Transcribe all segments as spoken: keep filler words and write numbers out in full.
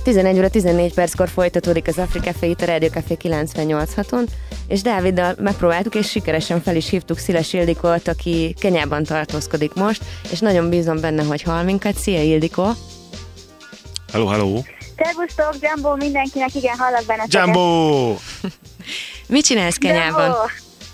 tizenegy óra tizennégy perckor folytatódik az Afrika Café itt a Rádió Café kilencvennyolc haton, és Dáviddal megpróbáltuk, és sikeresen fel is hívtuk Sziles Ildikót, aki Kenyában tartózkodik most, és nagyon bízom benne, hogy hall minket. Szia, Ildikó! Hello, hello! Szervusztok, Jumbo mindenkinek, igen, hallak benneteket. Jumbo! Mit csinálsz Kenyában? Jumbo.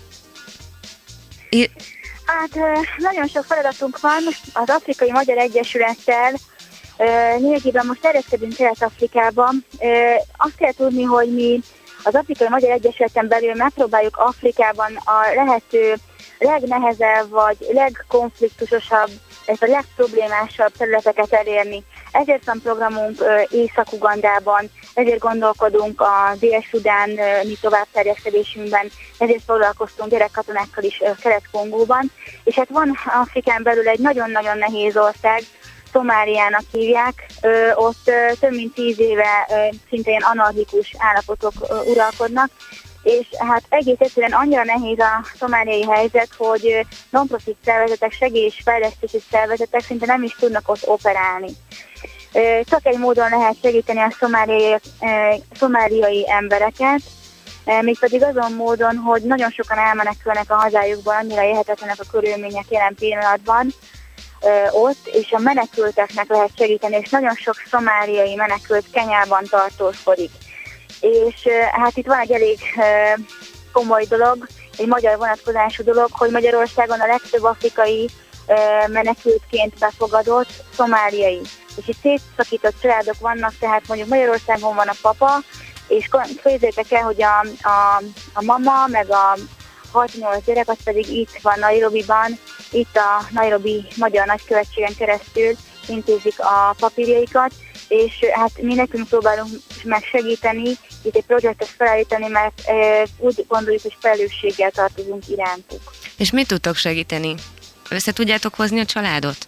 I- Hát nagyon sok feladatunk van az Afrikai Magyar Egyesülettel. Nyilván most terjeszkedünk Kelet-Afrikában. Azt kell tudni, hogy mi az Afrikai Magyar Egyesületen belül megpróbáljuk Afrikában a lehető legnehezebb vagy legkonfliktusosabb, és a legproblémásabb területeket elérni. Ezért van programunk Észak-Ugandában, ezért gondolkodunk a dél-szudáni továbbterjeszkedésünkben, ezért foglalkoztunk gyerekkatonákkal is Kelet-Kongóban, és hát van Afrikán belül egy nagyon-nagyon nehéz ország, Szomáliának hívják, ö, ott ö, több mint tíz éve ö, szinte ilyen anarchikus állapotok ö, uralkodnak, és hát egész egyszerűen annyira nehéz a szomáliai helyzet, hogy ö, non-profit szervezetek, segély- és fejlesztési szervezetek szinte nem is tudnak ott operálni. Ö, csak egy módon lehet segíteni a szomáliai, ö, szomáliai embereket, ö, mégpedig azon módon, hogy nagyon sokan elmenekülnek a hazájukban, annyira élhetetlenek a körülmények jelen pillanatban, ott, és a menekülteknek lehet segíteni, és nagyon sok szomáliai menekült Kenyában tartózkodik. És hát itt van egy elég komoly dolog, egy magyar vonatkozású dolog, hogy Magyarországon a legtöbb afrikai menekültként befogadott szomáliai. És itt szétszakított családok vannak, tehát mondjuk Magyarországon van a papa, és képzeljétek el, hogy a, a, a mama, meg a hat-nyolc gyerek, az pedig itt van Nairobiban, itt a Nairobi Magyar Nagykövetségen keresztül intézik a papírjaikat, és hát mi nekünk próbálunk meg segíteni, itt egy projektet felállítani, mert e, úgy gondoljuk, hogy felelősséggel tartozunk irántuk. És mit tudtok segíteni? Össze tudjátok hozni a családot?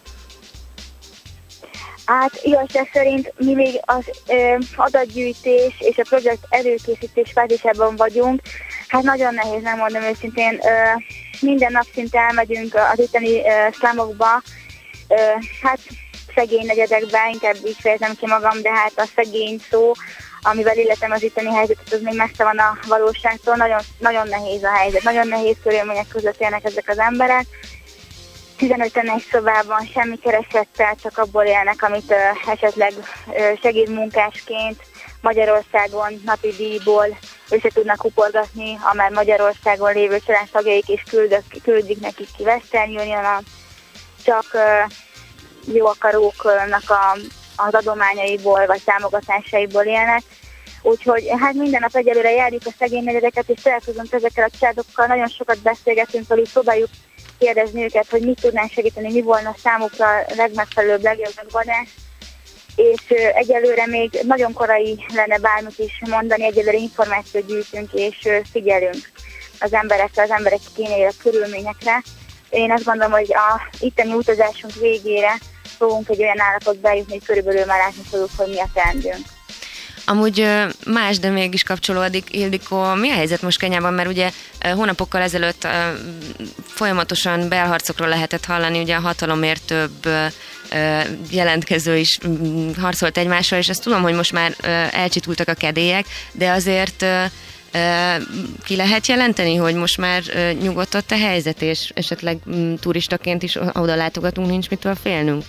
Hát igazság szerint mi még az ö, adatgyűjtés és a projekt előkészítés fázisában vagyunk. Hát nagyon nehéz, nem mondom őszintén. Ö, minden nap szinte elmegyünk az itteni ö, számokba, ö, hát szegény negyedekbe, inkább így fejezem ki magam, de hát a szegény szó, amivel illetem az itteni helyzetet, az még messze van a valóságtól. Nagyon, nagyon nehéz a helyzet, nagyon nehéz körülmények között élnek ezek az emberek. tizenöten egy szobában, semmi keresettel, csak abból élnek, amit uh, esetleg uh, segédmunkásként Magyarországon napi díjból össze tudnak kuporgatni, a már Magyarországon lévő családtagjaik, és küldök, küldik nekik ki Western Union-on, csak uh, jó akaróknak a, az adományaiból vagy támogatásaiból élnek. Úgyhogy hát minden nap egyelőre járjuk a szegény negyedeket, és találkozunk ezekkel a családokkal, nagyon sokat beszélgetünk, hogy próbáljuk kérdezni őket, hogy mit tudnánk segíteni, mi volna számukra a legmegfelelőbb, legjobb megoldás. És uh, egyelőre még nagyon korai lenne bármit is mondani, egyelőre információt gyűjtünk és uh, figyelünk az emberekre, az emberek igényeire, körülményekre. Én azt gondolom, hogy a itteni utazásunk végére fogunk egy olyan állapotba eljutni, hogy körülbelül már látni fogjuk, hogy mi a teendőnk. Amúgy más, de mégis kapcsolódik, Ildikó, mi a helyzet most Kenyában, mert ugye hónapokkal ezelőtt folyamatosan belharcokról lehetett hallani, ugye a hatalomért több jelentkező is harcolt egymással, és azt tudom, hogy most már elcsitultak a kedélyek, de azért ki lehet jelenteni, hogy most már nyugodtott a helyzet, és esetleg turistaként is oda látogatunk, nincs mitől félnünk?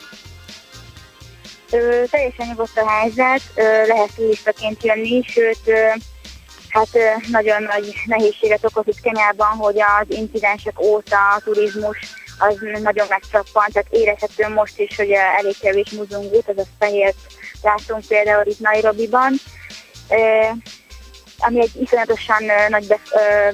Ö, teljesen nyugodt a helyzet, ö, lehet turistaként jönni, sőt, ö, hát ö, nagyon nagy nehézséget okoz itt Kenyában, hogy az incidensek óta a turizmus az nagyon megcsappant, tehát érezhető most is, hogy elég kevés muzungút, ez a fehért látunk például itt Nairobiban, ö, ami egy iszonyatosan ö, nagy be, ö,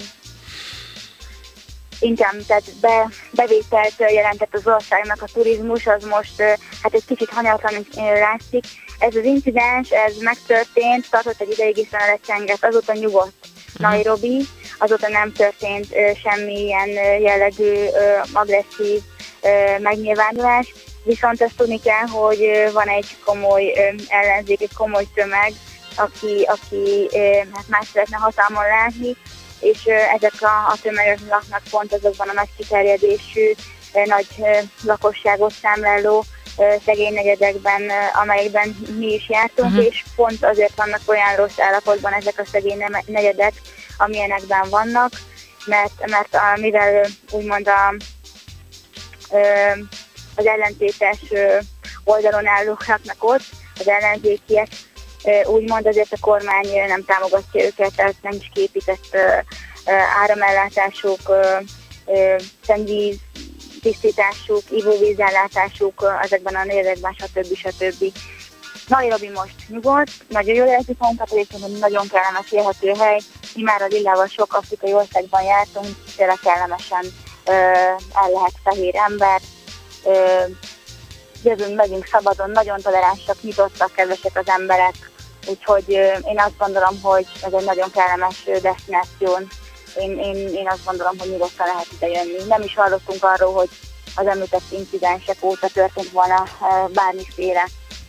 inkább, tehát be, bevételt jelentett az országnak a turizmus, az most hát egy kicsit hanyatlan látszik. Ez az incidens, ez megtörtént, tartott egy ideig, hiszen lecsengett, azóta nyugodt Nairobi, azóta nem történt semmilyen jellegű agresszív megnyilvánulás, viszont azt tudni kell, hogy van egy komoly ellenzék, egy komoly tömeg, aki, aki hát más szeretne hatalmon látni, és ezek a, a tömegek laknak pont azokban a nagy kiterjedésű, nagy lakosságot számláló szegény negyedekben, amelyekben mi is jártunk, uh-huh. és pont azért vannak olyan rossz állapotban ezek a szegény negyedek, amilyenekben vannak, mert, mert a, mivel úgymond a, az ellentétes oldalon állók laknak ott, az ellenzékiek, úgymond azért a kormány nem támogatja őket, tehát nem is képített áramellátásuk, szennyvíz tisztításuk, ivóvízellátásuk ezekben a negyedekben, stb. stb. Nairobi most nyugodt, nagyon jól érzik magunkat, és nagyon kellemes élhető hely. Mi már a Lillával sok afrikai országban jártunk, tényleg kellemesen ö, el lehet fehér ember. Ö, jövünk, megyünk szabadon, nagyon toleránsak, nyitottak, kedvesek az emberek. Úgyhogy ö, én azt gondolom, hogy ez egy nagyon kellemes desztináció. Én, én, én azt gondolom, hogy nyugodtan lehet ide jönni. Nem is hallottunk arról, hogy az említett incidensek óta történt volna bármiféle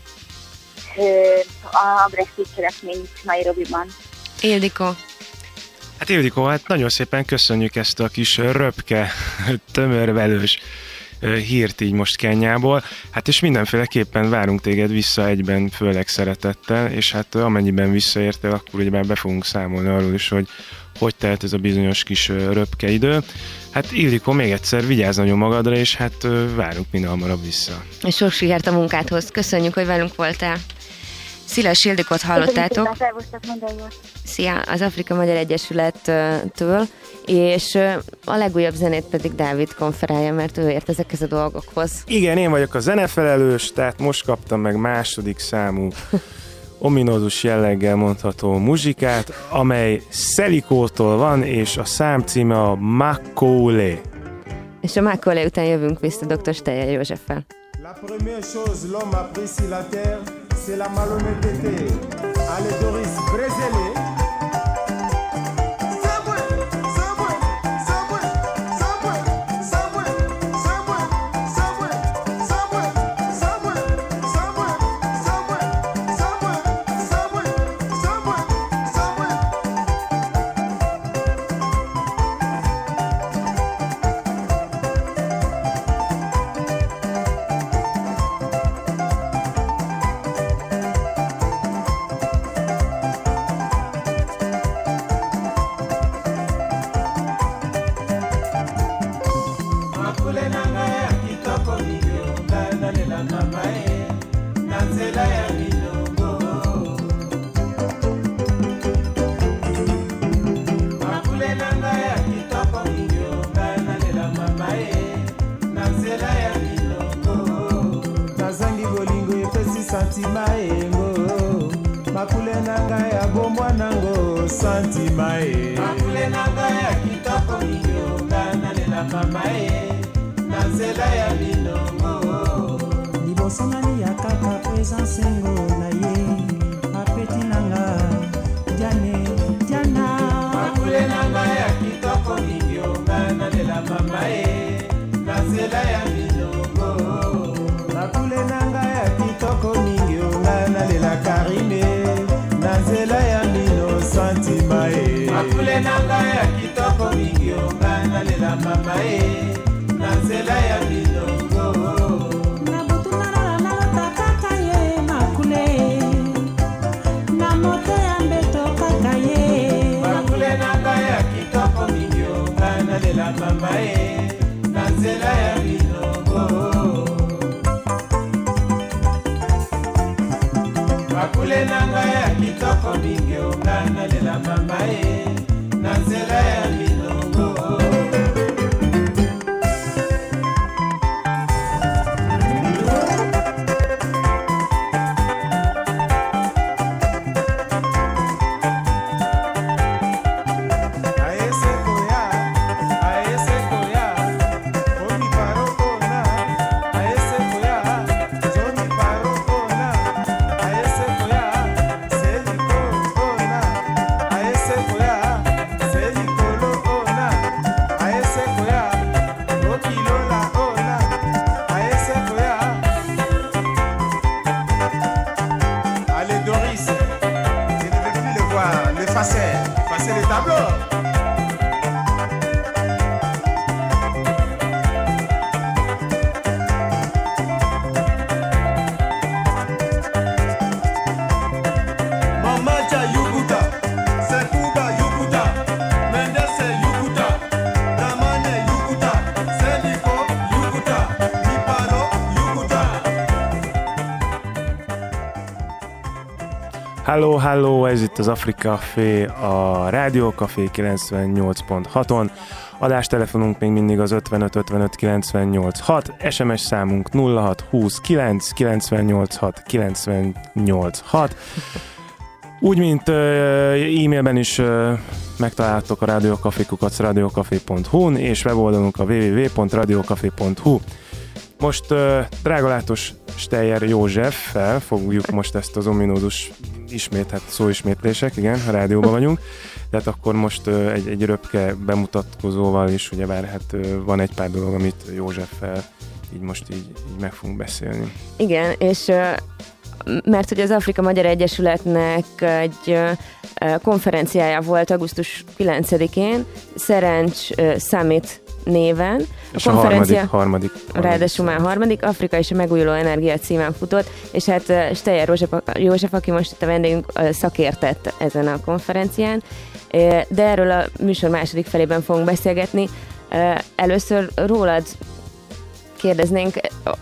agresszív cselekmény Nairobiban. Ildikó. Hát Ildikó, hát nagyon szépen köszönjük ezt a kis röpke, tömörvelős hírt így most Kenyából. Hát és mindenféleképpen várunk téged vissza egyben, főleg szeretettel, és hát amennyiben visszaértél, akkor ugye már be fogunk számolni arról is, hogy hogy telt ez a bizonyos kis röpke idő. Hát Ildikó, még egyszer vigyázz nagyon magadra, és hát várunk minél hamarabb vissza. És sok sikert a munkádhoz. Köszönjük, hogy velünk voltál. Szilas Ildikót hallottátok. Szia, az Afrika Magyar Egyesülettől, és a legújabb zenét pedig Dávid konferálja, mert ő ért ezekhez a dolgokhoz. Igen, én vagyok a zenefelelős, tehát most kaptam meg második számú ominózus jelleggel mondható muzsikát, amely Szelikótól van, és a szám címe a Makole. És a Makole után jövünk vissza doktor Steyer Józseffel. La première chose l'homme a pris sur la terre, c'est la malhonnêteté. Allez Doris, brisez-les. Halló, halló, ez itt az Afrika Café, a Rádió Café kilencvennyolc pont haton. Adástelefonunk még mindig az ötvenöt ötvenöt kilencvennyolc hat, es em es számunk nulla hat húsz kilenc kilencvennyolc hat kilencvennyolc hat. Úgy, mint uh, e-mailben is uh, megtaláltok a rádiókafé kukac rádiókafé pont hu-n, és weboldalunk a double-u double-u double-u pont rádiókafé pont hu. Most uh, drágalátos Steyer Józseffel fogjuk most ezt az ominózus ismét, hát szóismétlések, igen, a rádióban vagyunk, tehát akkor most uh, egy, egy röpke bemutatkozóval is, ugyebár hát uh, van egy pár dolog, amit Józseffel így most így, így meg fogunk beszélni. Igen, és uh, mert ugye az Afrika Magyar Egyesületnek egy uh, konferenciája volt augusztus kilencedikén, Szerencs uh, Summit néven. És a, a konferencia, harmadik, harmadik. Ráadásul már harmadik, Afrika és a megújuló energia címen futott, és hát uh, Steyer József, József, aki most itt a vendégünk, uh, szakértett ezen a konferencián, uh, de erről a műsor második felében fogunk beszélgetni. Uh, először rólad kérdeznénk,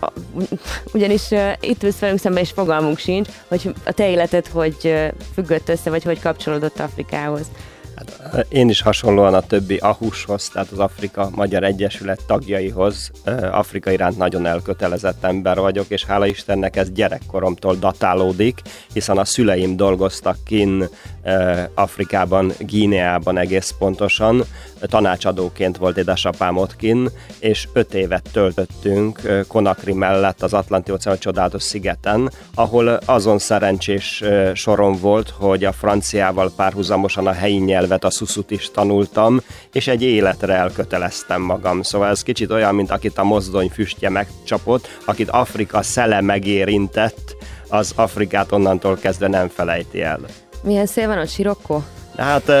ugyanis uh, itt ülsz velünk szemben, és fogalmunk sincs, hogy a te életed hogy uh, függött össze, vagy hogy kapcsolódott Afrikához. Hát, én is hasonlóan a többi á hú es-hoz, tehát az Afrika Magyar Egyesület tagjaihoz uh, Afrika iránt nagyon elkötelezett ember vagyok, és hála Istennek ez gyerekkoromtól datálódik, hiszen a szüleim dolgoztak kinn uh, Afrikában, Guineában egész pontosan, tanácsadóként volt édesapám ott kinn, és öt évet töltöttünk uh, Conakry mellett az Atlanti-óceán csodálatos szigeten, ahol azon szerencsés uh, sorom volt, hogy a franciával párhuzamosan a helyi nyelvet, a szuszut is tanultam, és egy életre elköteleztem magam. Szóval ez kicsit olyan, mint akit a mozdony füstje megcsapott, akit Afrika szele megérintett, az Afrikát onnantól kezdve nem felejti el. Milyen szél van ott, Sirocco? Hát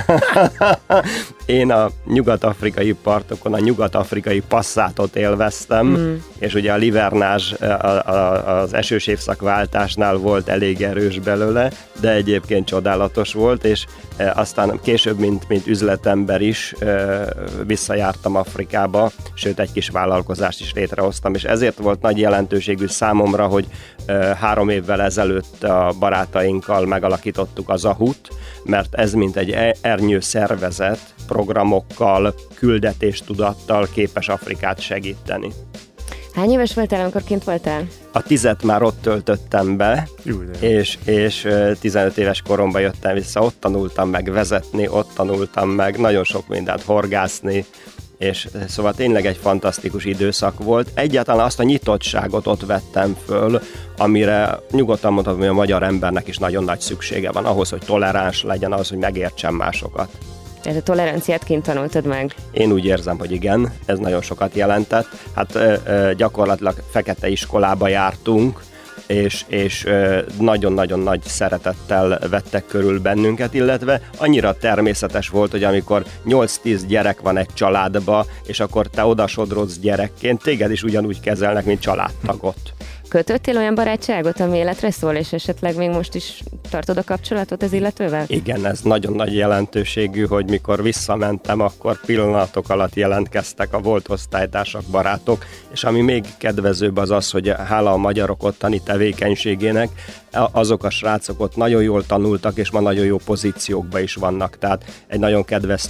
én a nyugat-afrikai partokon a nyugat-afrikai passzátot élveztem, mm. és ugye a livernázs az esős évszakváltásnál volt elég erős belőle, de egyébként csodálatos volt, és aztán később, mint, mint üzletember is visszajártam Afrikába, sőt egy kis vállalkozást is létrehoztam, és ezért volt nagy jelentőségű számomra, hogy három évvel ezelőtt a barátainkkal megalakítottuk az á hú té, mert ez mint egy ernyő szervezet, programokkal, küldetéstudattal képes Afrikát segíteni. Hány éves voltál, amikor kint voltál? A tizet már ott töltöttem be, Jú, és, és tizenöt éves koromban jöttem vissza, ott tanultam meg vezetni, ott tanultam meg nagyon sok mindent horgászni, és szóval tényleg egy fantasztikus időszak volt. Egyáltalán azt a nyitottságot ott vettem föl, amire nyugodtan mondhatom, hogy a magyar embernek is nagyon nagy szüksége van ahhoz, hogy toleráns legyen, ahhoz, hogy megértsen másokat. Tehát a toleranciát kint tanultad meg? Én úgy érzem, hogy igen, ez nagyon sokat jelentett. Hát ö, ö, gyakorlatilag fekete iskolába jártunk, és, és nagyon-nagyon nagy szeretettel vettek körül bennünket, illetve annyira természetes volt, hogy amikor nyolc-tíz gyerek van egy családba, és akkor te odasodrodsz gyerekként, téged is ugyanúgy kezelnek, mint családtagot. Kötöttél olyan barátságot, ami életre szól, és esetleg még most is tartod a kapcsolatot az illetővel? Igen, ez nagyon nagy jelentőségű, hogy mikor visszamentem, akkor pillanatok alatt jelentkeztek a volt osztálytársak, barátok, és ami még kedvezőbb az az, hogy hála a magyarok ottani tevékenységének, azok a srácok ott nagyon jól tanultak, és ma nagyon jó pozíciókban is vannak, tehát egy nagyon kedves